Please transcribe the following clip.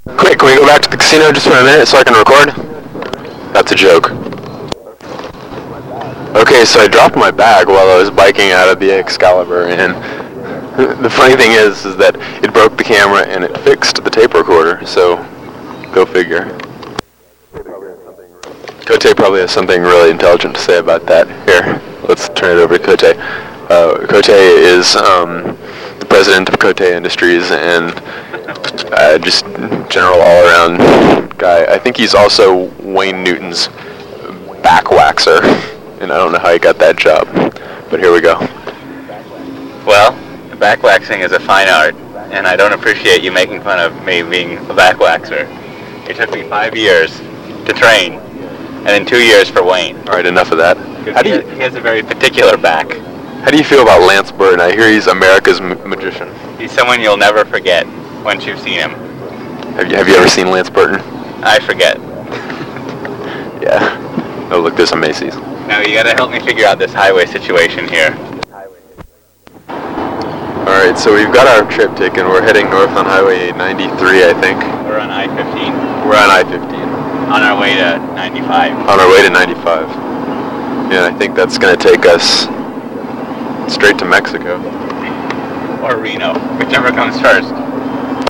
Quick, can we go back to the casino just for a minute so I can record? That's a joke. Okay, so I dropped my bag while I was biking out of the Excalibur, and the funny thing is that it broke the camera and it fixed the tape recorder, so go figure. Kote probably has something really intelligent to say about that. Here, let's turn it over to Kote. Kote is the president of Kote Industries and just general all-around guy. I think he's also Wayne Newton's back waxer, and I don't know how he got that job, but here we go. Well, back waxing is a fine art, and I don't appreciate you making fun of me being a back waxer. It took me 5 years to train, and then 2 years for Wayne. All right, enough of that. He has a very particular back. How do you feel about Lance Burton? I hear he's America's magician. He's someone you'll never forget once you've seen him. Have you ever seen Lance Burton? I forget. Yeah. Oh, look, there's a Macy's. Now you gotta help me figure out this highway situation here. Alright, so we've got our trip taken. We're heading north on Highway 93, I think. We're on I-15. We're on I-15. On our way to 95. On our way to 95. Yeah, I think that's going to take us straight to Mexico. Or Reno, whichever comes first.